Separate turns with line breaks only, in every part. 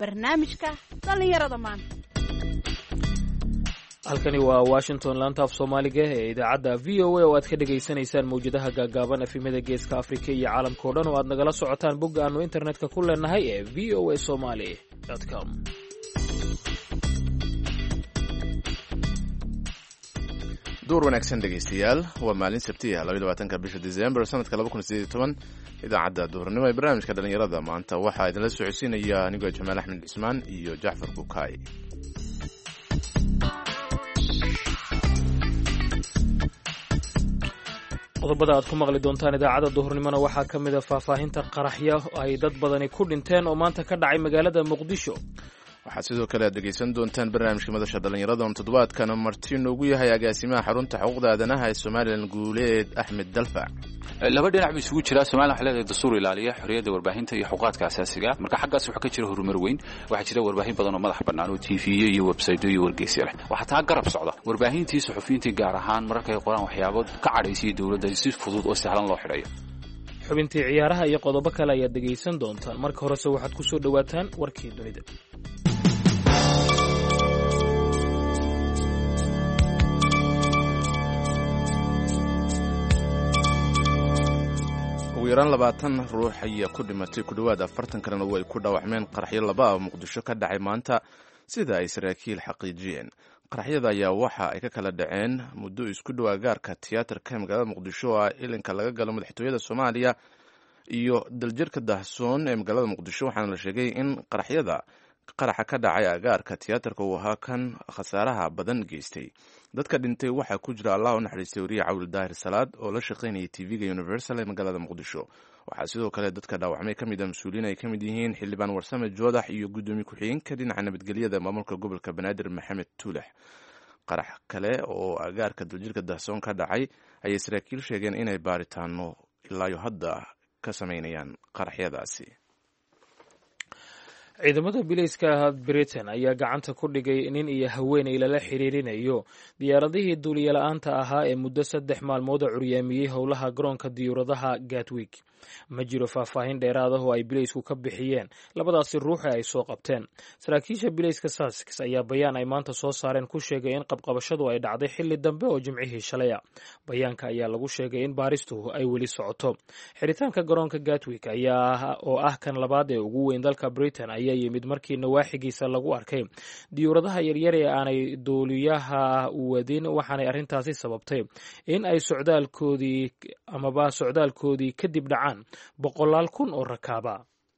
barnaamijka dhallinyarada maanta.
halkani waa Washington laanta af Soomaaliga ee idaacadda VOA oo aad ka dhageysanaysaan mawjadaha gaagaaban efemada geeska Afrika iyo caalamka oo dhan oo aad nagala socotaan bogga aanu internetka ku leenahay ee voasomali.com.
duur wanaagsan dhegaystayaal waa maalin sabti ah 22 bisha December sanadka 2018 idaacadda duurnimo ee barnaamijka dhalinyarada maanta waxaa idinla socodsiinaya anigoo Jamaal Axmed Ismaan iyo Jaafar Bukaay.
qodobada aad ku maqli doontaan idaacadda duhurnimona waxaa ka mid ah faahfaahinta qaraxyo ay dad badani ku dhinteen oo maanta ka dhacay magaalada Muqdisho.
waxaad sidoo kale aad dhegaysan doontaan barnaamijka madasha dhalinyarada oo toddobaadkana marti noogu yahay agaasimaha xarunta xuquuqda aadanaha ee Soomaaliland Guuleed Axmed Dalfac.
laba dhinac buu isugu jiraa. Soomaaliland waxay leedahay dastuur ilaaliya xorriyadda warbaahinta iyo xuquuqaadka asaasiga ah. marka xaggaas waxa ka jira horumar weyn. waxaa jira warbaahin badan oo madax bannaan oo TV iyo website iyo wargeysyada leh. waxaa taa garab socda warbaahintii suxufiyiintii gaar ahaan marka ay qoraan waxyaabo ka cadhaysay dawladda si fudud oo sahlan loo xidhayo.
xubintii ciyaaraha iyo qodobo kale ayaad dhegaysan doontaan. marka horese waxaad ku soo dhawaataan warkii dunida.
ugu yaraan 20 ruux ayaa ku dhimatay ku dhawaad 40 kalena way ku dhaawacmeen qaraxyo laba ah Muqdisho ka dhacay maanta sida ay saraakiil xaqiijiyeen. qaraxyada ayaa waxa ay ka kala dhaceen muddo isku dhow gaarka tiyaatarka magaalada Muqdisho oo ilinka laga galo madaxtooyada Soomaaliya iyo daljirka Dahsoon ee magaalada Muqdisho. waxaana la sheegay in qaraxa ka dhacay agaarka tiyaatarka uu ahaa kan khasaaraha badan geystay. dadka dhintay waxaa ku jira Allah u naxariistay wariye Cawil Daahir Salaad oo la shaqeynayay TV-ga Universal ee magaalada Muqdisho. waxaa sidoo kale dadka dhaawacmay ka mid ah mas'uuliyiin ay ka mid yihiin xildhibaan Warsame Joodax iyo gudoomiye ku-xigeenka dhinaca nabadgelyada maamulka gobolka Banaadir Maxamed Tuulax. qarax kale oo agaarka daljirka Dahsoon ka dhacay ayay saraakiil sheegeen inay baaritaano ilaa hadda ka sameynayaan qaraxyadaasi.
ciidamada bilayska Britain ayaa gacanta ku dhigay nin iyo haweeney lala xiriirinayo diyaaradihii duuliye-la'aanta ahaa ee muddo 3 maalmood curyaamiyey howlaha garoonka diyaaradaha Gatwick. ma jiro faahfaahin dheeraad ah oo ay bilaysku ka bixiyeen labadaasi ruux ee ay soo qabteen. saraakiisha bilayska Sussex ayaa bayaan ay maanta soo saareen ku sheegay in qabqabashadu ay dhacday xilli dambe oo jimcihii shalay ah. bayaanka ayaa lagu sheegay in baaristu ay weli socoto. xiritaanka garoonka Gatwick oo ah kan labaad ee ugu weyn dalka Britain ayaa yimid markii nawaaxigiisa lagu arkay diyuuradaha yaryar ee aanay duuliyaha wadin, waxaanay arrintaasi sababtay in ay socdaalkoodii kadib dhacaan 100,000 oo rakaaba.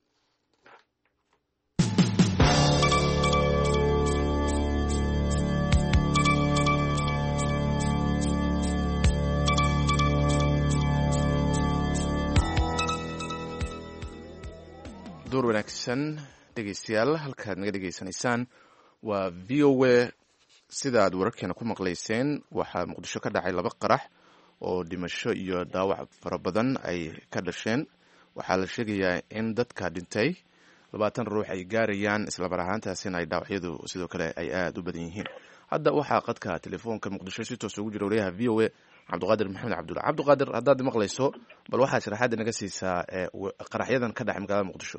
duur wanaagsan dhegaystayaal, halkaad naga dhegaysanaysaan waa VOA. sidaad wararkeena ku maqlayseen waxaa Muqdisho ka dhacay 2 qarax oo dhimasho iyo dhaawac fara badan ay ka dhasheen. waxaa la sheegayaa in dadka dhintay 20 ruux ay gaarayaan, isla mar ahaantaasina ay dhaawacyadu sidoo kale ay aad u badan yihiin. hadda waxaa qadka telefoonka Muqdisho si toos ugu jira wariyaha VOA Cabdiqaadir Maxamed Cabdulla. Cabdiqaadir, haddaad maqlayso bal waxaa sharaxaad naga siisaa qaraxyadan ka dhacay magaalada Muqdisho.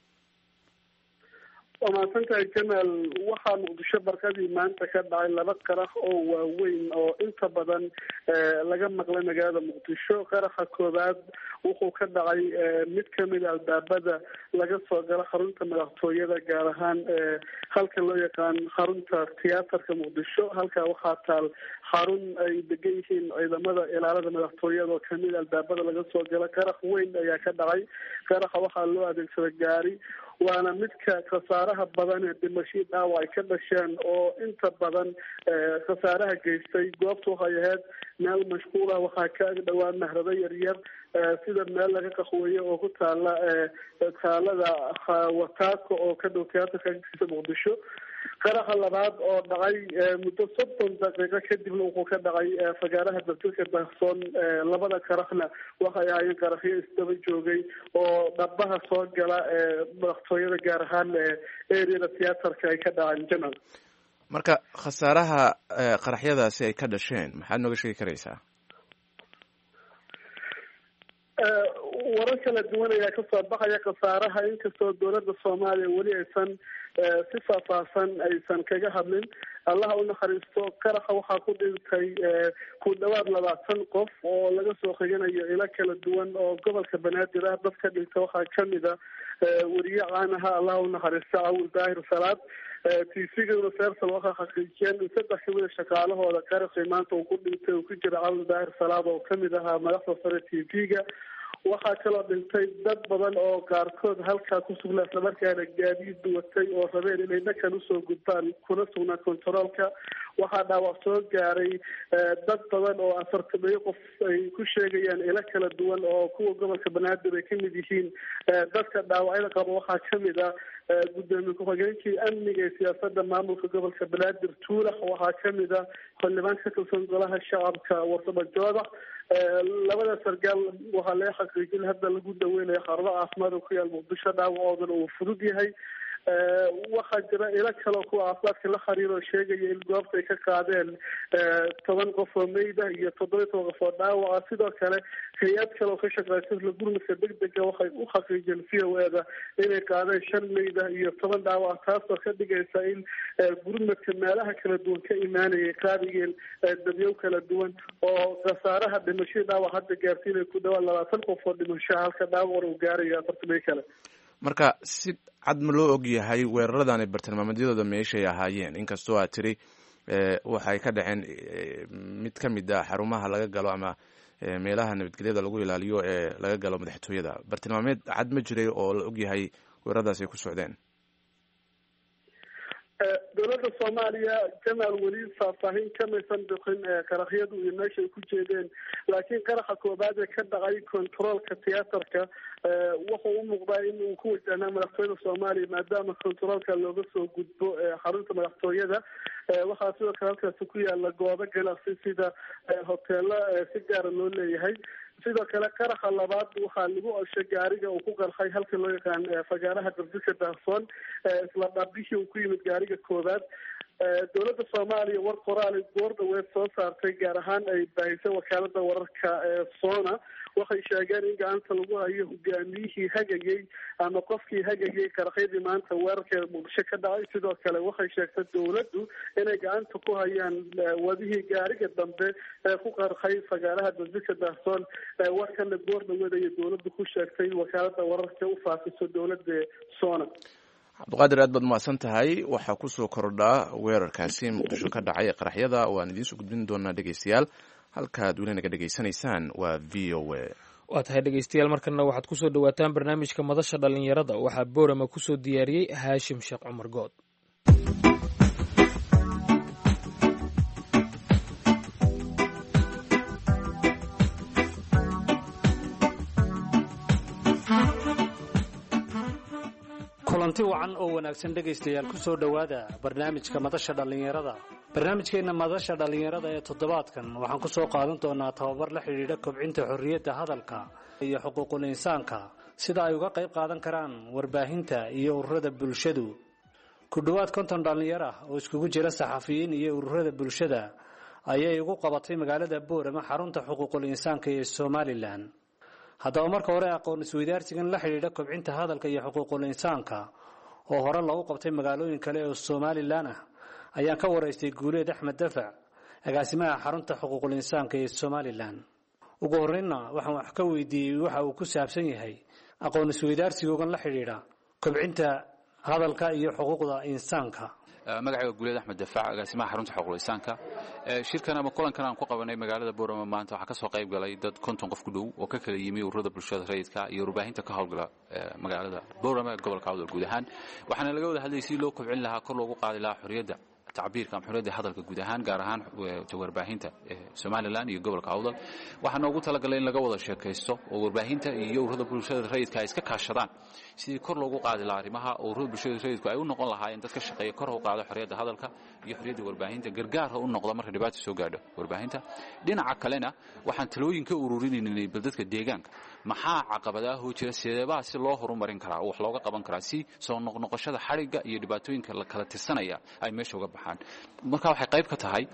wamaadsantahay Jamaal. waxaa Muqdisho barkadii maanta ka dhacay 2 qarax oo waaweyn oo inta badan laga maqlay magaalada Muqdisho. qaraxa koobaad wuxuu ka dhacay mid kamid albaabada laga soo galo xarunta madaxtooyada, gaar ahaan halka loo yaqaan xarunta tiyaatarka Muqdisho. halkaa waxaa taal xarun ay degan yihiin ciidamada ilaalada madaxtooyada oo kamid albaabada laga soo galo. qarax weyn ayaa ka dhacay. qaraxa waxaa loo adeegsaday gaari, waana midka khasaaraha badan ee dhimashii dhaawac ay ka dhasheen oo inta badan khasaaraha geystay. goobta waxay ahayd meel mashquulah, waxaa ka ag dhowaa nahrado yaryar sida meel laga qaxweeye oo ku taala taalada Wataako oo ka dhow tiyaatarka agtiisa Muqdisho. qaraxa labaad oo dhacay muddo 30 daqiiqo kadibna wuxuu ka dhacay fagaaraha daljirka Dahsoon. 2 qaraxna waxay ahaayeen qaraxyo isdaba joogay oo dhabaha soo gala madaxtooyada, gaar ahaan ereyada tiyaatarka ay ka dhaceen. Jamaal,
marka khasaaraha qaraxyadaasi ay ka dhasheen maxaad nooga sheegi karaysaa?
warar kala duwan ayaa kasoo baxaya khasaaraha, inkastoo dowladda Soomaaliya weli aysan si faahfaahsan aysan kaga hadlin. allaha u naxariisto qaraxa waxaa ku dhintay ku dhawaad 20 qof oo laga soo qeyganayo ilo kala duwan oo gobolka banaadir ah. dadka dhinta waxaa kamid a wariye caan aha allaha u naxariisto Cawil Daahir Salaad. TV-ga Universal waxaa xaqiijiyeen in 3 kamid a shaqaalahooda qaraxii maanta uu ku dhintay uu ku jira Cawil Daahir Salaad oo kamid ahaa madaxda sare TV-ga. waxaa kaloo dhintay dad badan oo qaarkood halkaa ku sugnaa islamarkaana gaadiid watay oo rabeen inay dhakan usoo gudbaan kuna sugnaa kontaroolka. waxaa dhaawac soo gaaray dad badan oo 40 qof ay ku sheegayaan ilo kala duwan oo kuwa gobolka banaadir ay kamid yihiin. dadka dhaawacyada qaba waxaa kamid a gudoomiye ku-xigeenkii amniga ee siyaasada maamulka gobolka banaadir Tuulax. waxaa kamid a xildhibaan ka tirsan golaha shacabka Warsamo Joodax. labada sargaal waxaa laga xaqiijin hadda lagu daweynayo xarumo caafimaad oo ku yaal Muqdisho dhaawacoodana uu fudud yahay. waxaa jira ilo kaloo kuwa caafimaadka la xiriiro sheegaya in goobta ay ka qaadeen 10 qof oo meyda iyo 17 qof oo dhaawaca. sidoo kale hay-ad kale oo ka shaqeysa isla gurmadka degdega waxay u xaqiijiyeen VOA-da inay qaadeen 5 meyda iyo 10 dhaawac, taasoo ka dhigaysa in gurmadka meelaha kala duwan ka imaanayay qaadiyeen dadyow kala duwan oo khasaaraha dhimashada dhaawac hadda gaarsiinay ku dhawaad 20 qof oo dhimasho halka dhaawac uu gaarayo 40 kale.
marka si cad ma loo og yahay weeraradan bartilmaameedyadooda meeshay ahaayeen? inkastoo aad tiri waxay ka dhaceen mid ka mid ah xarumaha laga galo ama meelaha nabadgelyada lagu ilaaliyo ee laga galo madaxtooyada. bartilmaameed cad ma jiray oo la og yahay weeraradaas ay ku socdeen?
dowladda Soomaaliya jamaal weli faahfaahin kamaysan bixin qaraxyadu iyo meesha ay ku jeedeen, laakiin qaraxa koobaad ee ka dhacay kontaroolka tiyaatarka wuxuu u muuqdaa in uu ku wajahnaa madaxtooyada Soomaaliya maadaama kontaroolka looga soo gudbo xarunta madaxtooyada. waxaa sidoo kale halkaasi ku yaala goobo ganacsi sida hoteelo si gaara loo leeyahay. sidoo kale qaraxa labaad waxaa lagu oshay gaariga uu ku qarxay halka loo yaqaan fagaaraha Darjika Daahsoon isla dhaabihii uu ku yimid gaariga koobaad. dowladda Soomaaliya war qoraal goor dhaweed soo saartay gaar ahaan ay baahisay wakaalada wararka Sona waxay sheegeen in gacanta lagu hayo hogaamiyihii hagayay ama qofkii hagayay qaraxyadii maanta weerarka Muqdisho ka dhacay. sidoo kale waxay sheegtay dowladdu inay gacanta ku hayaan wadihii gaariga dambe ee ku qarxay fagaaraha Darjika Daahsoon. warkana goor dhaweed ay dowladdu ku sheegtay wakaalada wararka u faafiso dowladda Sona.
cabdiqaadir aad baad mahadsan tahay. waxaa kusoo kordhaa weerarkaasi Muqdisho ka dhacay ee qaraxyada waan idiinsoo gudbin doonaa dhegeystayaal. halkaad weli naga dhegeysanaysaan waa VOA.
waa tahay dhegeystayaal, markana waxaad kusoo dhawaataan barnaamijka madasha dhalinyarada. waxaa boorama kusoo diyaariyey Haashim Sheekh Cumar Good.
kulanti wacan oo wanaagsan dhegaystayaal ku soo dhowaada barnaamijka madasha dhalinyarada. barnaamijkeena madasha dhalinyarada ee toddobaadkan waxaan ku soo qaadan doonaa tababar la xidhiidha kobcinta xorriyadda hadalka iyo xuquuqul insaanka, sida ay uga qayb qaadan karaan warbaahinta iyo ururada bulshadu. ku dhowaad 50 dhalinyaro ah oo iskugu jira saxafiyiin iyo ururada bulshada ayay ugu qabatay magaalada Boorama xarunta xuquuqul insaanka ee Somaliland. haddaba marka hore aqoon isweydaarsigan la xidhiidha kobcinta hadalka iyo xuquuqul insaanka oo hore loogu qabtay magaalooyin kale oo Somaliland ah ayaan ka waraystay Guuleed Axmed Dafac, agaasimaha xarunta xuquuqul insaanka ee Somaliland. ugu horreynna waxaan wax ka weydiiyey waxa uu ku saabsan yahay aqoon isweydaarsigan la xidhiidha kobcinta hadalka iyo xuquuqda insaanka.
magacayga Guuleed Axmed Dafac, agaasimaha xarunta xuquuqul insaanka. shirkan ama kulankan aan ku qabanay magaalada Boorama maanta waxaa ka soo qayb galay dad 50 qof ku dhow oo ka kala yimi ururada bulshada rayidka iyo warbaahinta ka howlgala magaalada Boorama ee gobolka Awdal guud ahaan. waxaana laga wada hadlayay si loo kobcin lahaa kor loogu qaadi lahaa xorriyadda tacbiirka ama xorriyadda hadalka guud ahaan, gaar ahaan warbaahinta Somaliland iyo gobolka Awdal. waxaana ugu talagalay in laga wada sheekaysto oo warbaahinta iyo ururada bulshada rayidka ay iska kaashadaan sidii kor loogu qaadi lahaa arrimaha oo ururada bulshada rayidku ay u noqon lahaayeen dad ka shaqeeya kor u qaado xorriyadda hadalka iyo xorriyadda warbaahinta, gargaar u noqdo marka dhibaato soo gaadho warbaahinta. dhinaca kalena waxaan talooyin ka ururinaynay bal dadka deegaanka maxaa caqabadaha oo jira, sideebaa si loo horumarin karaa oo wax looga qaban karaa si soo noqnoqoshada xariga iyo dhibaatooyinka la kala tirsanaya ay meesha uga baxaan. baxaan marka waxay qayb ka tahay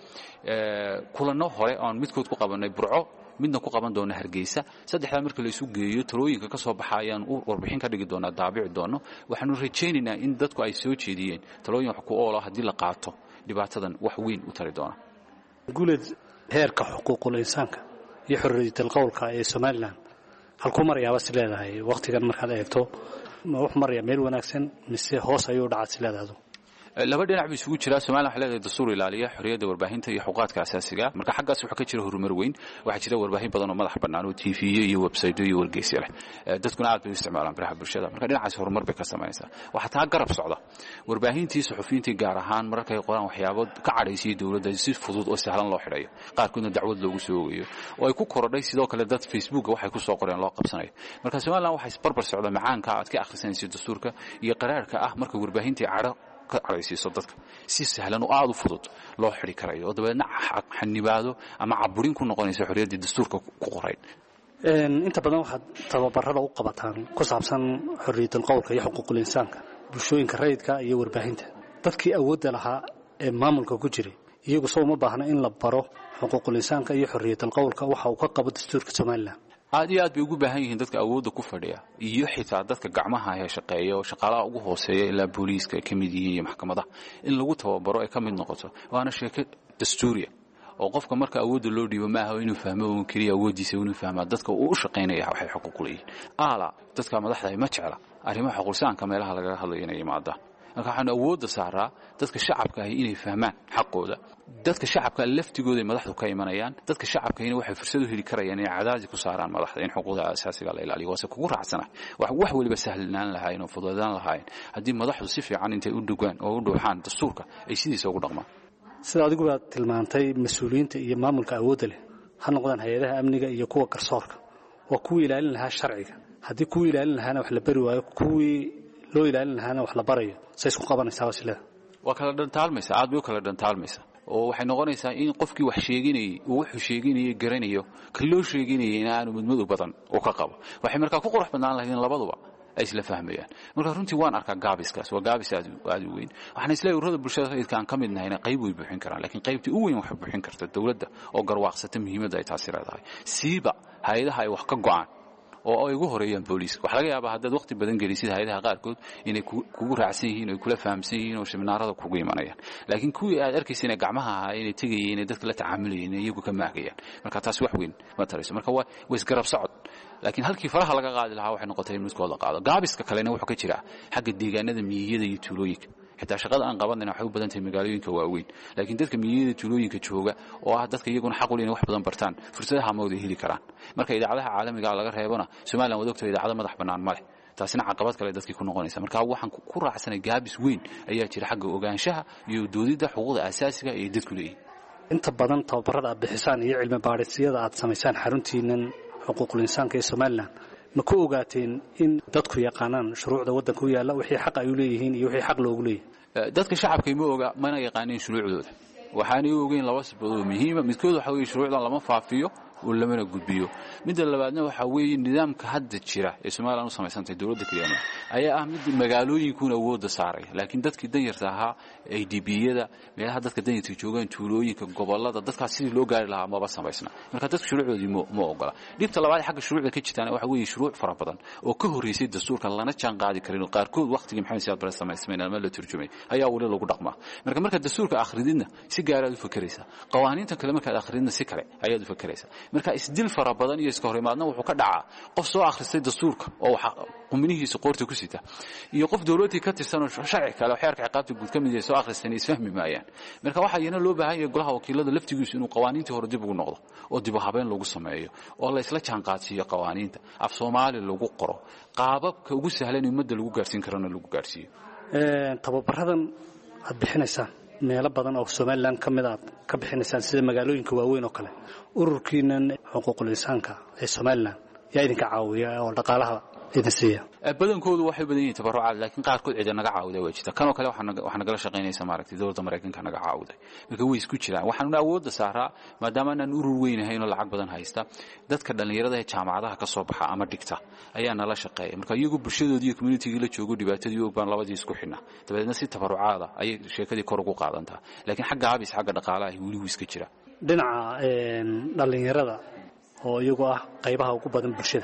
kulanno hore aan midkood ku qabanay Burco midna ku qaban doona Hargeysa saddexda marka la isu geeyo talooyinka ka soo baxayaan u warbixin ka dhigi doona daabici doono waxaanu rajaynaynaa in dadku ay soo jeediyeen talooyin wax ku oolo hadii la qaato dhibaatadan wax weyn u tari doona
guuled heerka xuquuqul insaanka iyo xorriyadda qowlka ee Soomaaliland halku maryaaba si leedahay waqtigan markaad eegto ma wax maryaa meel wanaagsan mise hoos ayuu dhacay si leedahay
laba dhinac buu isugu jiraa Soomaaliland waxa leedahay dastuur ilaaliya xorriyadda warbaahinta iyo xuquuqaadka asaasiga marka xaggaas waxa ka jira horumar weyn waxa jira warbaahin badan oo madax bannaan oo TV iyo website iyo wargeysi leh dadkuna aad bay u isticmaalaan baraha bulshada marka dhinacaas horumar bay ka sameeysaa waxa taa garab socda warbaahintii suxufiyiintii gaar ahaan markay qoraan waxyaabo ka cadhaysay dawladda si fudud oo sahlan loo xidhayo qaarkoodna dacwad loogu soo ogayo oo ay ku korodhay sidoo kale dad Facebook waxay ku soo qoreen loo qabsanayo marka Soomaaliland waxa isbarbar socda macaanka aad ka akhrisanayso dastuurka iyo qaraarka ah marka warbaahintii cadho araysiiso dadka si sahlan oo aad u fudud loo xiri karayo oo dabeedna xanibaado ama caburin ku noqonaysa xorriyadda dastuurka ku qoray
inta badan waxaad tababarada u qabataan ku saabsan xorriyadda qowlka iyo xuquuqul insaanka bulshooyinka rayidka iyo warbaahinta dadkii awoodda lahaa ee maamulka ku jiray iyagu soo uma baahna in la baro xuquuqul insaanka iyo xorriyadda qowlka waxa uu ka qabo dastuurka Soomaaliland
aad iyo aad bay ugu baahan yihiin dadka awoodda ku fadhiya iyo xitaa dadka gacmaha ay shaqeeyo shaqaalaha ugu hooseeya ilaa booliiska ka mid yihiin iyo maxkamadaha in lagu tababaro ay ka mid noqoto waana sheeko dastuuriya oo qofka marka awoodda loo dhiibo maaha inuu fahmo oo kaliya awoodiisa inuu fahmo dadka uu u shaqeynaya waxay xuquuq u leeyihiin dadka madaxda ay ma jecla arrimaha xuquuqsaanka meelaha laga hadlayo inay yimaadaan marka waxaan awoodda saaraa dadka shacabka ah inay fahmaan xaqooda dadka shacabka laftigooda madaxdu ka imanayaan dadka shacabka waxay fursad u heli karayaan inay cadaadis ku saaraan madaxda in xuquuqda asaasiga la ilaaliyo waase kugu raacsanahay wax waliba sahlanaan lahayn oo fududaan lahayn haddii madaxdu si fiican intay u dhugaan oo u dhuuxaan dastuurka ay sidiisa ugu dhaqmaan
sida adigu baad tilmaantay mas'uuliyiinta iyo maamulka awoodda leh ha noqdaan hay'adaha amniga iyo kuwa garsoorka waa kuwa ilaalin lahaa sharciga haddii kuwa ilaalin lahaana wax la bari waayo kuwii loo ilaalin lahaana wax la barayo say isku qabanaysaa wasilada
waa kala dhantaalmaysa aad bay u kala dhantaalmaysa oo waxay noqonaysaa in qofkii wax sheeginayay uu wuxuu sheeginayay garanayo ka loo sheeginayay in aanu mudmadu badan oo ka qabo waxay markaa ku qurux badnaan lahayn labaduba ay isla fahmayaan marka runtii waan arkaa gaabiskaas waa gaabis aad u weyn waxaan isleeyahay ururada bulshada rayidka aan ka mid nahayna qayb way buuxin karaan laakiin qaybtii u weyn waxay buuxin kartaa dawladda oo garwaaqsata muhiimadda ay taasi leedahay siiba hay'adaha ay wax ka go'aan oo ay ugu horeeyaan booliiska waxa laga yaabaa haddaad waqti badan gelisid hay'adaha qaarkood inay kugu raacsan yihiin oo kula fahamsan yihiin oo seminaarada kugu imanayaan laakiin kuwii aad arkaysa inay gacmaha inay tegayeen inay dadka la tacaamulayeen iyagu ka maagayaan marka taas wax weyn ma tarayso marka waa isgarab socod laakiin halkii faraha laga qaadi lahaa waxay noqotay in midkood la qaado gaabiska kalena wuxuu ka jiraa xagga deegaanada miyiyada iyo tuulooyinka xitaa shaqada aan qabanayna waxay u badan tahay magaalooyinka waaweyn laakiin dadka miyiyada tuulooyinka jooga oo ah dadka iyaguna xaq u leeyihiin wax badan bartaan fursadaha ma wada heli karaan marka idaacadaha caalamiga laga reebana Soomaaliland wada ogtay idaacada madax bannaan ma leh taasina caqabad kale dadkii ku noqonaysa marka waxaan ku raacsanay gaabis weyn ayaa jira xagga ogaanshaha iyo doodida xuquuqda asaasiga ee dadku leeyihiin
inta badan tababarada aad bixisaan iyo cilmi baadhisyada aad samaysaan xaruntiinan xuquuqul insaanka ee Soomaaliland ma ku ogaateen in dadku yaqaanaan shuruucda waddanka u yaala wixii xaq ay u leeyihiin iyo wixii xaq loogu leeyahay
dadka shacabka ma oga mana yaqaaneen shuruucdooda waxaanay ogeyn laba sababood oo muhiim ah midkood waxa weeye shuruucdan lama faafiyo oo lamana gudbiyo midda labaadna waxa weeye nidaamka hadda jira ee Soomaaliland u samaysantay dawladda kaliya ayaa ah mid magaalooyinkuna awoodda saaray laakiin dadkii danyarta ahaa ADB-yada meelaha dadka danyarta joogaan tuulooyinka gobolada dadkaas sidii loo gaari lahaa maba samaysna marka dadka shuruucdoodii ma ogola dhibta labaad xagga shuruucda ka jirtana waxa weeye shuruuc fara badan oo ka horeysay dastuurka lana jaan qaadi karin oo qaarkood waqtigii Maxamed Siyaad Barre samaysmeen ama la turjumay ayaa wali lagu dhaqmaa marka dastuurka akhridina si gaar ah u fakaraysa qawaaniinta kale marka akhridina si kale ayaad u fakaraysa marka isdil fara badan iyo iska horimaadna wuxuu ka dhacaa qof soo akhristay dastuurka oo quminihiisa qoorta ku sita iyo qof dawladii ka tirsan oo sharci kale xeerka ciqaabta guud ka mid ah soo akhristay isfahmi maayaan marka waxa yana loo baahan yahay golaha wakiilada laftigiisu inuu qawaaniintii hore dib ugu noqdo oo dib u habeyn lagu sameeyo oo la isla jaan qaadsiyo qawaaniinta af Soomaali lagu qoro qaababka ugu sahlan ummadda lagu gaarsiin karana lagu gaarsiiyo
tababaradan aad bixinaysaan meelo badan oo Soomaaliland ka mid ah ka bixinaysaan sida magaalooyinka waaweyn oo kale ururkiinan xuquuqul insaanka ee Soomaaliland yaa idinka caawiya oo dhaqaalaha idin siiya
badankoodu waxay badan yihiin tabarucaad laakiin qaarkood cid naga caawday way jirtaa kanoo kale waxaa nagala shaqaynaysa maaragtay dowladda Mareykanka naga caawday marka way isku jiraan waxaan awoodda saaraa maadaama aan urur weyn ahayn oo lacag badan haysta dadka dhalinyarada ee jaamacadaha ka soo baxa ama dhigta ayaa nala shaqeeya marka iyagu bulshadoodii iyo community-ga la joogo dhibaatadii oo baan labadii isku xidhna dabadeedna si tabarucaada ay sheekadii kor ugu qaadantaa laakiin xagga abis xagga dhaqaalaha weli wuu iska jira
dhinaca dhalinyarada oo iyagu ah qaybaha ugu badan bulshada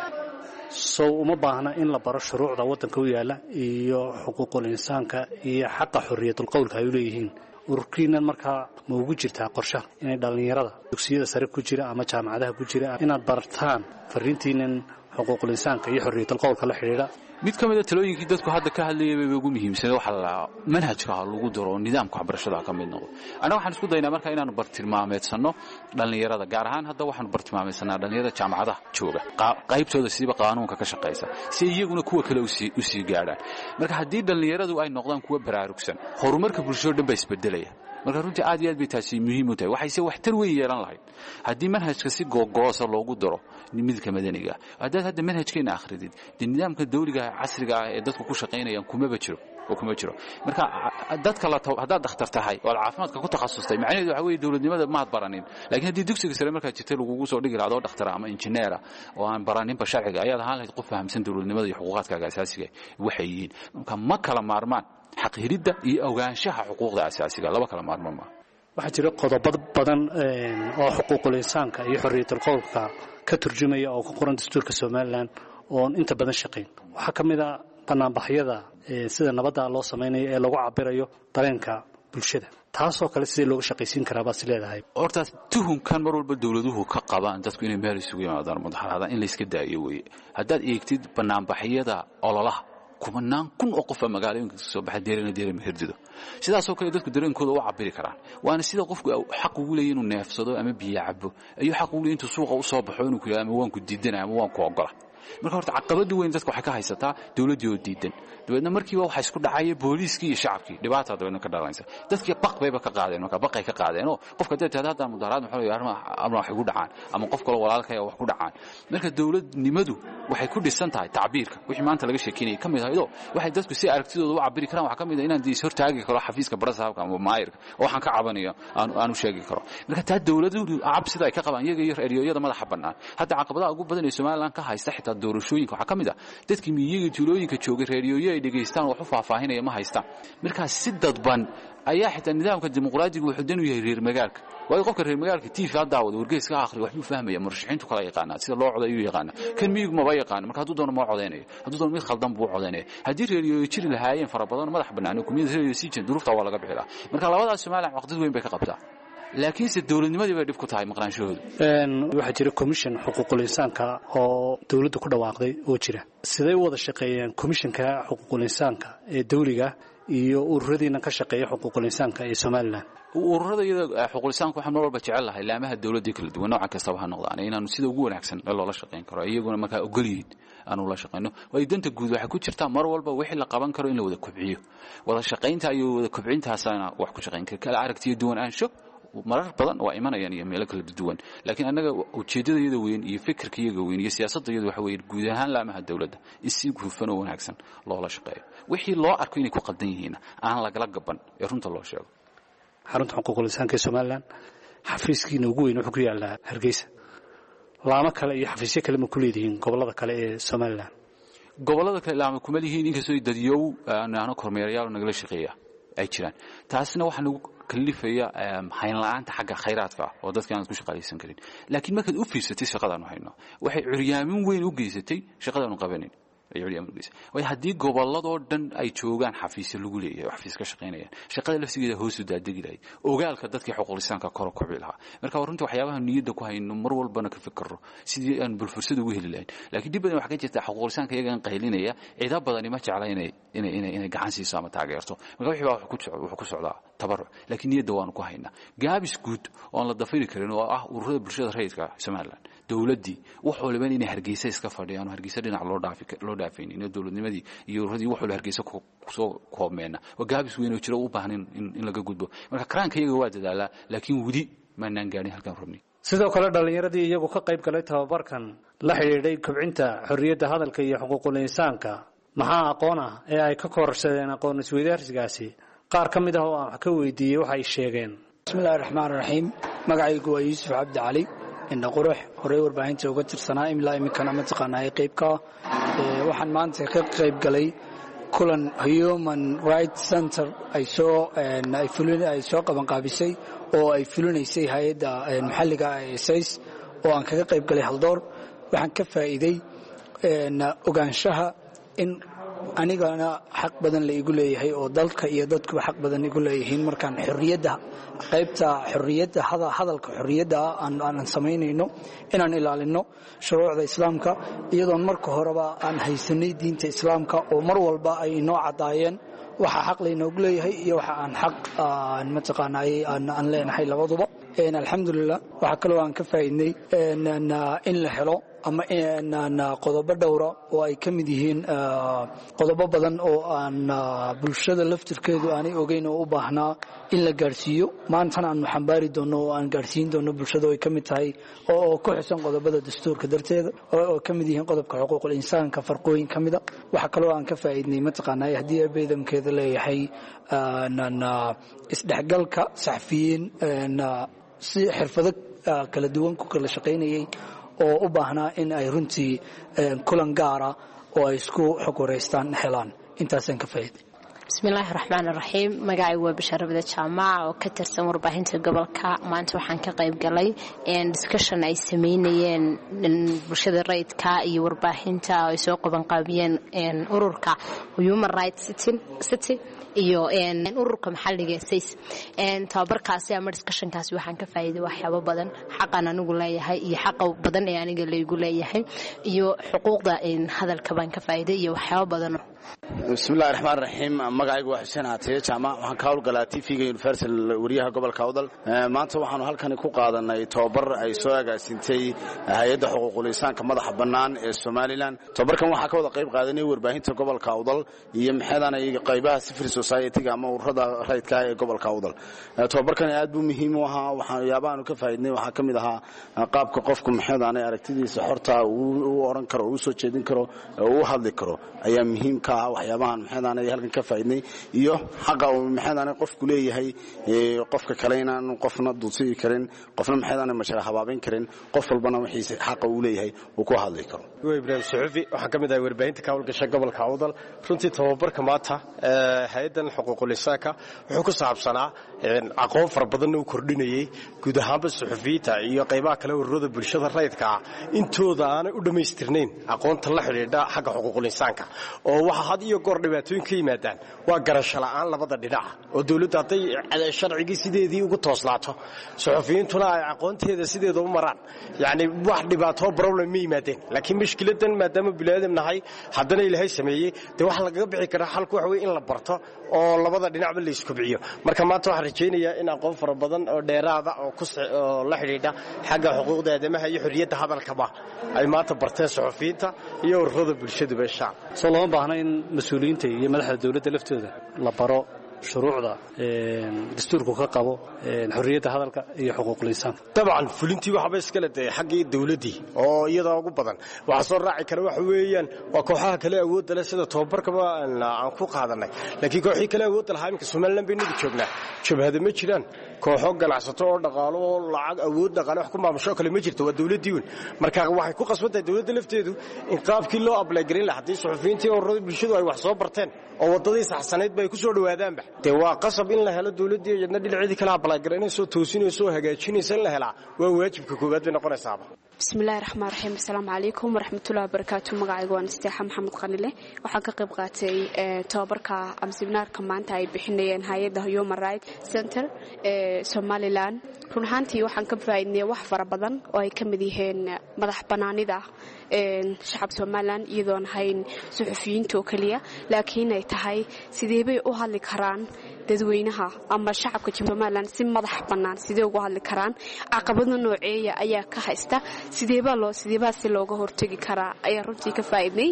soo uma baahna in la baro shuruucda waddanka u yaala iyo xuquuqul insaanka iyo xaqa xorriyatul qowlka ay u leeyihiin ururkiinan markaa ma ugu jirtaa qorshe inay dhalinyarada dugsiyada sare ku jira ama jaamacadaha ku jira inaad bartaan fariintiinan xuquuqul insaanka iyo xorriyatul qowlka la xidhiidha
mid ka mid ah talooyinkii dadku hadda ka hadlayay bay ugu muhiimsan waxa la manhajka lagu daro nidaamka waxbarashada ka mid noqdo anaga waxaan isku daynaa marka inaanu bartilmaameedsano dhalinyarada gaar ahaan hadda waxaan bartilmaameedsanaa dhalinyarada jaamacadaha jooga qaybtooda siba qaanuunka ka shaqeysa si iyaguna kuwa kale u sii gaadhaan marka haddii dhalinyaradu ay noqdaan kuwa baraarugsan horumarka bulshada dhan bay isbedelaya marka runtii aad iyo aad bay taasi muhiim u tahay waxayse waxtar weyn yeelan lahayd haddii manhajka si googoosa loogu daro midka madaniga haddaad hadda manhajkeena akhridid dee nidaamka dawliga casriga ah ee dadku ku shaqaynayaan kuma jiro marka dadka haddaad dhakhtar tahay oo caafimaadka ku takhasustay macnaheedu waxa weeye dowladnimada maad baranin laakiin haddii dugsiga sare markaa jirtay lagugu soo dhigi lahaa dhakhtar ama injineera oo aan baraninba sharciga ayaad ahaan lahayd qof fahamsan dowladnimada iyo xuquuqaadkaaga asaasiga waxay yihiin marka ma kala maarmaan xaq helidda iyo ogaanshaha xuquuqda asaasiga laba kala maarmaan ma
waxaa jira qodobo badan oo xuquuqul insaanka iyo xorriyatul qowlka ka turjumaya oo ku qoran dastuurka Soomaaliland oo inta badan shaqeyn waxa kamid ah banaanbaxyada sida nabadda loo sameeyo ee lagu cabirayo dareenka bulshada taasoo kale sidii looga shaqaysiin karaa baad leedahay
horta tuhumkan mar walba dawladuhu ka qabaan dadku inay meel isugu yimaadaan mudaharaada in la iska daayo weeye haddaad eegtid banaanbaxyada ololaha kumanaan kun oo qof magaalooyinka soo baxay deeran hirdido sidaasoo kale dadku dareenkooda u cabiri karaan waana sida qofku xaq ugu leeyahay inuu neefsado ama biyo cabo ayuu xaq ugu leeyahay intuu suuqa u soo baxo inuu ku yiraahdo waan ku diidanaa ama waan ku ogola marka horta caqabadu weyn dadku waxay ka haysataa dawladda oo diidan dabeedna markiiba waxa isku dhacay booliiskii iyo shacabkii dhibaatada dabeedna ka dhalanaysa dadkii baq bayba ka qaadeen marka baqay ka qaadeen oo qofka dadka hadda mudaharaad wuxuu leeyahay ama wax ugu dhacaan ama qof kale walaalkay wax ku dhacaan marka dawladnimadu waxay ku dhisan tahay tacbiirka wixii maanta laga sheekinay kamid ahaydo waxay dadku si aragtidooda u cabiri karaan waxa kamid ah inaan diis hortaagi karo xafiiska barasaabka ama maayirka oo waxaan ka cabanayo aanu sheegi karo marka taa dawladdu cabsida ay ka qabaan iyaga iyo eriyada madaxa bannaan hadda caqabadaha ugu badan ee Soomaaliland ka haysta xitaa doorashooyinka waxa kamid ah dadkii miyiga tuulooyinka joogay reeriyoyo ay dhageystaan wax u faahfaahinaya ma haystaan marka si dadban ayaa xitaa nidaamka dimuqraadiga wuxuu dan u yahay reer magaalka way qofka reer magaalka TV daawada wargeyska akhri wax uu fahmaya murashaxiintu kala yaqaanaa sida loo codeeyo yaqaana kan miyigu ma yaqaan marka hadduu doono ma codeynayo hadduu doono mid khaldan buu codeynayo haddii reeriyo jiri lahaayeen fara badan madax bannaan kumida reeriyo si jin duruufta waa laga bixilaa marka labadaas Soomaaliland waqti weyn bay ka qabtaa laakiin si dawladnimadii bay dhib ku tahay maqnaanshahooda
waxa jira commission xuquuqul insaanka oo dawladdu ku dhawaaqday oo jira siday u wada shaqeeyaan commissionka xuquuqul insaanka ee dawliga iyo ururadiina ka shaqeeya xuquuqul insaanka ee Soomaaliland
ururada xuquuqul insaanka waxaan mar walba jecel lahay laamaha dawladda kala duwan nooc kasta ha noqdaan inaanu sida ugu wanaagsan loola shaqeyn karo iyaguna marka ogol yihiin aanu la shaqeyno way danta guud waxa ku jirta mar walba wixii la qaban karo in la wada kobciyo wada shaqeynta iyo wada kobcintaasana wax ku shaqeyn kala aragtiyo duwan aansho marar badan waa imanayaan iyo meelo kala duwan laakiin anaga ujeedadayada weyn iyo fikirkayga weyn iyo siyaasadayada waxa weeye guud ahaan laamaha dawladda si hufan oo wanaagsan loola shaqeeyo wixii loo arko inay ku qaldan yihiin aan lagala gaban ee runta loo sheego
xarunta xuquuqul insaanka ee Soomaaliland xafiiskiina ugu weyn wuxuu ku yaalaa Hargeysa laamo kale iyo xafiisyo kale ma ku leeyihiin gobolada kale ee Soomaaliland
gobolada kale laamo kuma leeyihiin inkastoo dadiyow aan kormeerayaal nagala shaqeeya ay jiraan taasina waxa lagu kalifaya hayn la'aanta xagga khayraadka oo dadka aan ku shaqaysan karin laakiin markaad u fiirsatay shaqadan hayno waxay curyaamin weyn u geysatay shaqadan u qabanin way haddii gobolladoo dhan ay joogaan xafiisyo lagu leeyahay xafiis ka shaqeynayaan shaqada lafsigeeda hoos u daadegi lahayd ogaalka dadkii xuquuqul insaanka kor u kobci lahaa marka runtii waxyaabaha niyadda ku hayno mar walbana ka fikirro sidii aan bulfursada ugu heli lahayn laakiin dib badan waxa ka jirta xuquuqul insaanka iyaga qaylinaya cida badani ma jecla inay gacan siiso ama taageerto marka wixii baa wuxuu ku socdaa tabarruc laakiin niyadda waanu ku haynaa gaabis guud oo aan la dafiri karin oo ah ururada bulshada rayidka Soomaaliland dawladdii wuxuu leeyahay inay Hargeysa iska fadhiyaan Hargeysa dhinac loo dhaafaynin dawladnimadii iyo ururadii wuxuu Hargeysa ku soo koobmeena waa gaabis weyn oo jira u baahan in laga gudbo marka karaanka iyaga waa dadaalaa laakiin wadi ma naan gaarin halkan rabni
sidoo kale dhalinyaradii iyagu ka qayb galay tababarkan la xiriiray kobcinta xorriyadda hadalka iyo xuquuqul insaanka maxaa aqoon ah ee ay ka kororsadeen aqoon isweydaarsigaasi qaar ka mid ah oo aan wax ka weydiiyey waxay sheegeen.
bismillahi raxmaan raxiim, magacaygu waa yuusuf cabdi cali indha qurux, horey warbaahinta uga tirsanaa imlaa iminkana mataqaanaa qaybka waxaan maanta ka qayb galay kulan Human Rights Center ay soo qabanqaabisay oo ay fulinaysay hay'adda maxalliga ee SAIS oo aan kaga qayb galay haldoor. waxaan ka faa'iiday ogaanshaha in anigana xaq badan la igu leeyahay oo dalka iyo dadkuba xaq badan igu leeyihiin markaan qaybta xorriyadda hadalka xorriyadda aan samaynayno inaan ilaalino shuruucda islaamka iyadoon marka horeba aan haysanay diinta islaamka oo mar walba ay inoo cadaayeen waxa xaq laynoogu leeyahay iyo waxa aan xaq mataqaanaa aan leenahay labaduba. alxamdulillah waxaa kaloo aan ka faa'iidnay in la helo ama qodobo dhowra oo ay ka mid yihiin qodobo badan oo aan bulshada laftirkeedu aanay ogeyn oo u baahnaa in la gaarsiiyo maantana aanu xambaari doono oo aan gaarsiin doono bulshada ay ka mid tahay oo ku xusan qodobada dastuurka darteeda oo ka mid yihiin qodobka xuquuqul insaanka farqooyin ka mida. waxaa kaloo aan ka faa'iidnay mataqaanaa haddii beedamkeeda leeyahay isdhexgalka saxafiyiin si xirfado kala duwan ku kala shaqaynayay oo u baahnaa in ay runtii kulan gaara oo ay isku xog wareystaan helaan. intaasaan ka faa'iiday.
bismillaahi raxmaani raxiim, magacaygu waa bashaarabada jaamaca oo ka tirsan warbaahinta gobolka. maanta waxaan ka qayb galay discussion ay sameynayeen bulshada rayidka iyo warbaahinta oo ay soo qabanqaabiyeen ururka Human Rights City iyo ururka maxalliga SAIS. tababarkaasi ama discussionkaasi waxaan ka faa'iiday waxyaabo badan, xaqan anigu leeyahay iyo xaqa badan ee aniga leeygu leeyahay iyo xuquuqda hadalka baan ka faa'iiday iyo waxyaabo badan.
bismillahi raxmaan raxiim, magacaygu waa xuseen Hatiye Jaamac, waxaan ka howlgalaa TV-ga Universal wariyaha gobolka Awdal. maanta waxaanu halkani ku qaadanay tababar ay soo agaasintay hay'adda xuquuqul insaanka madaxa bannaan ee Somaliland. tababarkan waxaa ka wada qayb qaadanay warbaahinta gobolka Awdal iyo maxaadana qaybaha civil society-ga ama ururada rayidka ee gobolka Awdal. tababarkan aad buu muhiim u ahaa. waxyaabaha ka faa'iidnay waxaa ka mid ahaa qaabka qofku maxaadana aragtidiisa xorta uu oran karo, uu soo jeedin karo, uu hadli karo ayaa muhiim ka ah. waxyaabahan maxaadana halkan ka faa'iidnay iyo xaqa uu maxaadana qofku leeyahay qofka kale inaan qofna dulsiin karin, qofna maxaadana mashara habaaben karin, qof walbana wixiisa xaqa uu leeyahay uu ku hadli karo.
Ibrahim Suxufi, waxaan ka mid ahay warbaahinta ka howlgasha gobolka Awdal. runtii tababarka maanta hay'addan xuquuqul insaanka wuxuu ku saabsanaa aqoon fara badan uu kordhinayay guud ahaanba suxufiyiinta iyo qaybaha kale ururada bulshada rayidka ah intooda aanay u dhammaystirnayn aqoonta la xidhiidha xagga xuquuqul insaanka oo waxa had iyo goor dhibaatooyin ka yimaadaan waa garasho la'aan labada dhinac oo dawladda hadday sharcigii sideedii ugu tooslaato suxufiyiintuna ay aqoonteeda sideeda u maraan yacni wax dhibaato problem ma yimaadeen. laakiin mushkiladan maadaama bini'aadam nahay haddana ilaahay sameeyey dee waxa lagaga bixi karaa xalku waxa weeye in la barto oo labada dhinacba la isku biciyo. marka maanta waxaan rajaynayaa in aqoon fara badan oo dheeraada oo la xidhiidha xagga xuquuqda aadamaha iyo xorriyadda hadalkaba ay maanta barteen suxufiyiinta iyo ururada bulshadu beesha.
soo lama baahna in mas'uuliyiinta iyo madaxda dawladda laftooda la baro shuruucda dastuurku ka qabo xorriyadda hadalka iyo xuquuqul insaanka.
dabcan fulintii waxba iska leh xaggii dawladdii oo iyada ugu badan waxa soo raaci kara waxa weeyaan waa kooxaha kale awoodda leh sida tababarkaba aan ku qaadanay. laakiin kooxii kale awoodda lahaa iminka Somaliland baynu joognaa, jabhada ma jiraan, kooxo ganacsato oo dhaqaalo oo lacag awood dhaqaale wax ku maamusho kale ma jirto, waa dawladdii weyn. marka waxay ku qasbantahay dawladda lafteedu in qaabkii loo apply garin lahaa haddii suxufiyiintii ururada bulshadu ay wax soo barteen oo wadadii saxsaneed bay ku soo dhawaadaanba dee waa qasab in la helo dawladdii iyadna dhinaceedii kala apply garanayso toosinayso hagaajinayso in la helaa waa waajibka koowaad bay noqonaysaa.
bismillaahi raxmaani raxiim, assalaamu calaykum waraxmatullaahi wabarakaatu. magacaygu waa Nasteexa Maxamed Qanile, waxaan ka qayb qaatay tababarka ama seminaarka maanta ay bixinayeen hay'adda Human Rights Center ee Somaliland. run ahaantii waxaan ka faa'iidnay wax fara badan oo ay ka mid yihiin madax bannaanida shacabka Somaliland iyadoon hayn suxufiyiinta oo kaliya, laakiin ay tahay sidee bay u hadli karaan dadweynaha ama shacabka Somaliland si madax bannaan sidee ugu hadli karaan, caqabado nooceeya ayaa ka haysta, sideeba si looga hortagi karaa ayaa runtii ka faa'iidnay.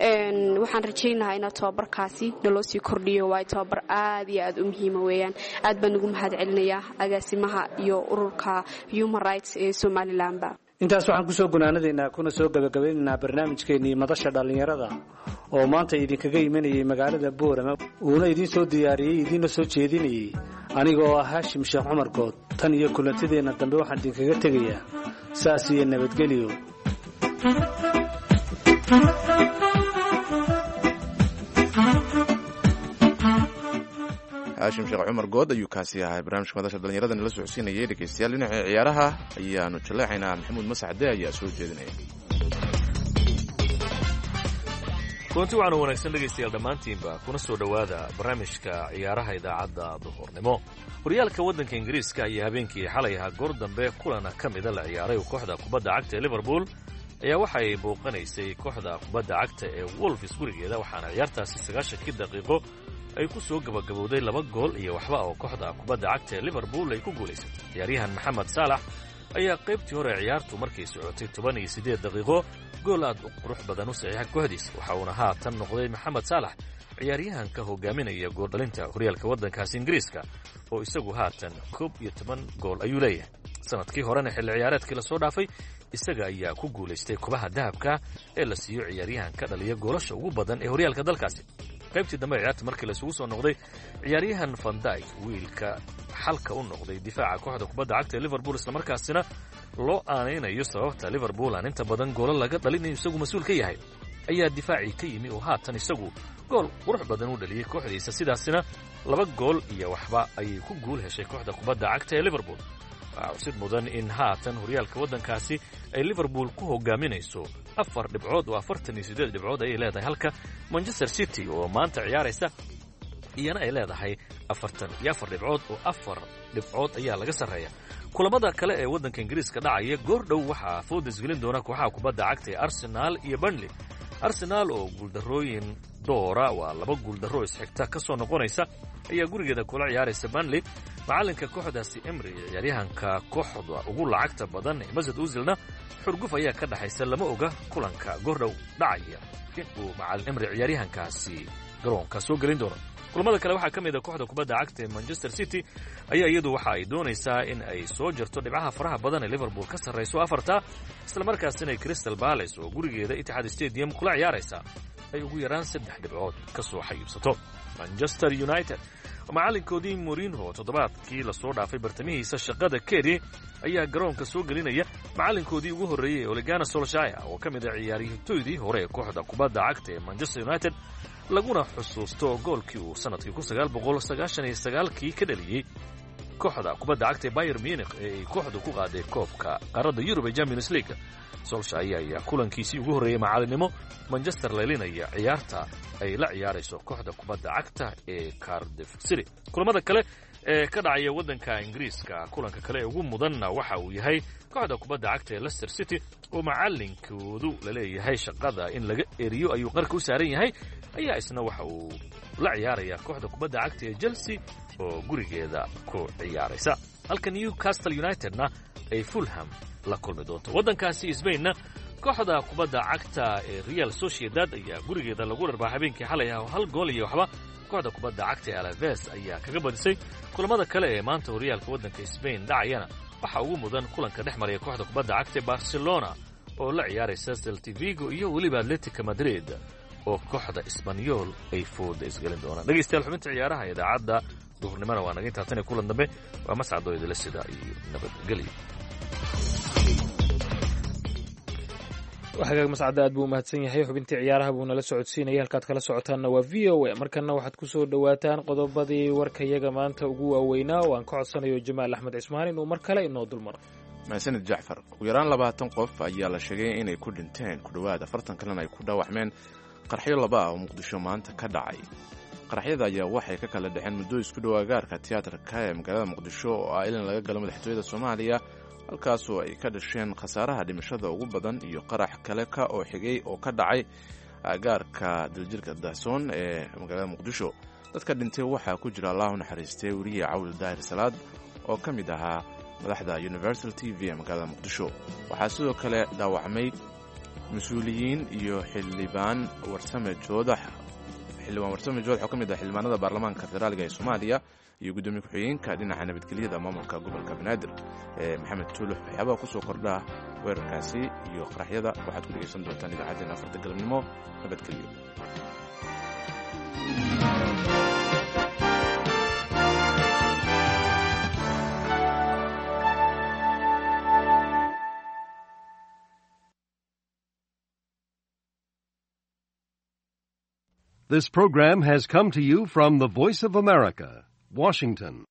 waxaan rajaynayaa in tababarkaasi naloo sii kordhiyo, waa tababar aad iyo aad u muhiim weeyaan. aad baan ugu mahadcelinayaa agaasimaha iyo ururka Human Rights ee Somaliland.
intaas waxaan kusoo gunaanadaynaa kuna soo gabagabaynaynaa barnaamijkeennii madasha dhallinyarada oo maanta idinkaga imanayay magaalada boorama uuna idiin soo diyaariyey idiinla soo jeedinayey anigoo ah haashim sheekh cumar good tan iyo kulantideenna dambe waxaan idinkaga tegayaa saas iyo nabadgelyo.
haashim sheekh cumar good ayuu kaasi ahay barnaamijka madasha dhallinyarada nala socodsiinayay. dhegeystayaal dhinaca ciyaaraha ayaanu jaleecaynaa. maxamuud mascade ayaa soo jeedinaya.
kulanti waxaana wanaagsan dhegaystayaal dhammaantiinba kuna soo dhowaada barnaamijka ciyaaraha idaacadda duhurnimo. horyaalka waddanka ingiriiska ayaa habeenkii xalay ahaa goor dambe kulana ka mida la ciyaaray kooxda kubadda cagta ee liverpool ayaa waxa ay booqanaysay kooxda kubadda cagta ee wolves gurigeeda, waxaana ciyaartaasi 90 daqiiqo ay ku soo gabagabowday 2 gool iyo waxba oo kooxda kubadda cagta ee liverpool ay ku guulaysatay. ciyaaryahan maxamed saalax ayaa qaybtii hore ciyaartu markay socotay 18 daqiiqo gool aad u qurux badan u saxiixay kooxdiisa, waxa uuna haatan noqday maxamed saalax ciyaaryahanka hogaaminaya gooldhalinta horyaalka waddankaasi ingiriiska oo isagu haatan 11 gool ayuu leeyahay. sanadkii horena xilli ciyaareedkii la soo dhaafay isaga ayaa ku guulaystay kubaha dahabka ee la siiyo ciyaaryahanka dhaliya goolasha ugu badan ee horyaalka dalkaasi. qaybtii dambe ciyaarta markii la isugu soo noqday ciyaaryahan Van Dijk wiilka xalka u noqday difaaca kooxda kubadda cagta ee Liverpool isla markaasina loo aanaynayo sababta Liverpool aan inta badan goolo laga dhalinayo isagu mas'uul ka yahay ayaa difaacii ka yimi oo haatan isagu gool qurux badan u dhaliyay kooxdiisa, sidaasina 2 gool iyo waxba ayay ku guul heshay kooxda kubadda cagta ee Liverpool. waxaa mudan in haatan horyaalka waddankaasi ay Liverpool ku hogaaminayso 4 dhibcood oo 48 dhibcood ay leedahay, halka Manchester City oo maanta ciyaaraysa iyana ay leedahay 44 dhibcood oo 4 dhibcood ayaa laga sarreeya. kulamada kale ee waddanka ingiriiska dhacaya goor dhow waxaa foodas gelin doona kooxaha kubadda cagta ee Arsenal iyo Burnley. Arsenal oo guuldarrooyin doora waa 2 guuldarro isxigta ka soo noqonaysa ayaa gurigeeda kula ciyaaraysa Burnley. macalinka kooxdaasi Emery ciyaaryahanka kooxda ugu lacagta badan ee Mesut Ozilna xurguf ayaa ka dhaxaysa, lama oga kulanka goordhow dhacaya inuu macallin Emery ciyaaryahankaasi garoonka soo gelin doono. kulamada kale waxaa ka mid ah kooxda kubadda cagta ee Manchester City ayaa iyadu waxa ay doonaysaa in ay soo jarto dhibcaha faraha badan ee Liverpool ka sarreyso 4 isla markaasina Crystal Palace oo gurigeeda Etihad Stadium kula ciyaaraysa ay ugu yaraan 3 dhibcood ka soo xayibsato. Manchester United macalinkoodii Mourinho toddobaadkii la soo dhaafay bartamihiisa shaqada Kerry ayaa garoonka soo gelinaya macalinkoodii ugu horreeyay Ole Gunnar Solskjaer oo ka mid ah ciyaaryahantoydii hore ee kooxda kubadda cagta ee Manchester United, laguna xusuusto goolkii uu sanadkii 1999 ka dhaliyay kooxda kubadda cagta ee Bayern Munich ee ay kooxdu ku qaaday koobka qaaradda Yurub ee Champions League. Solskjaer ayaa kulankiisii ugu horreeyay macalinimo Manchester leelinaya ciyaarta ay la ciyaarayso kooxda kubadda cagta ee Cardiff City. kulamada kale ee ka dhacaya waddanka ingiriiska kulanka kale ee ugu mudanna waxa uu yahay kooxda kubadda cagta ee Leicester City oo macalinkoodu la leeyahay shaqada in laga eriyo ayuu qarka u saaran yahay ayaa isna waxa uu la ciyaaraya kooxda kubadda cagta ee Chelsea oo gurigeeda ku ciyaaraysa, halka Newcastle Unitedna ay Fulham la kulmi doonto. waddankaasi Spainna kooxda kubadda cagta ee Real Sociedad ayaa gurigeeda lagu dharbaa habeenkii xalay ah oo 1 gool iyo waxba. kooxda kubadda cagta ee Alaves ayaa kaga badisay. kulamada kale ee maanta horyaalka waddanka Spain dhacayana waxa ugu mudan kulanka dhex maraya kooxda kubadda cagta ee Barcelona oo la ciyaaraysa Celta Vigo iyo weliba Atletico Madrid oo kooxda Espanyol ay fooda isgelin doonaan. dhegeystayaal xubinta ciyaaraha idaacadda duhurnimada waa naga intaa tan kulan dambe waa mascado idila sida iyo nabadgelyo.
hagaag mascada aad buu u mahadsan yahay. xubintii ciyaaraha buu nala socodsiinayay. halkaad kala socotaanna waa v o a. markana waxaad ku soo dhowaataan qodobadii warkayaga maanta ugu waaweynaa oo aan ka codsanayo Jamaal Axmed Cismaan inuu mar kale inoo dulmaro.
mahadsanid Jacfar. ugu yaraan 20 qof ayaa la sheegay inay ku dhinteen, ku dhowaad 40 kalena ay ku dhaawacmeen qarxyo 2 oo Muqdisho maanta ka dhacay. qaraxyada ayaa waxay ka kala dhexeen muddo isku dhow gaarka tiyaatarka ee magaalada Muqdisho oo ah ilin laga galo madaxtooyada Soomaaliya, halkaasoo ay ka dhasheen khasaaraha dhimashada ugu badan iyo qarax kale oo xigay oo ka dhacay gaarka daljirka Dahsoon ee magaalada Muqdisho. dadka dhintay waxaa ku jira Allah u naxariistay wariye Cawl Daahir Salaad oo ka mid ahaa madaxda Universal TV ee magaalada Muqdisho. waxaa sidoo kale dhaawacmay mas'uuliyiin iyo xildhibaan warsame joodax oo ka mid ah xildhibaanada baarlamaanka federaalka ee Soomaaliya iyo gudoomiye ku-xigeenka dhinaca nabadgelyada maamulka gobolka Banaadir ee Maxamed Tuulux. waxyaabaha ku soo kordha weerarkaasi iyo qaraxyada waxaad ku dhegaysan doontaan idaacaddeen afarta galabnimo. nabadgelyo.
This program has come to you from the Voice of America, Washington.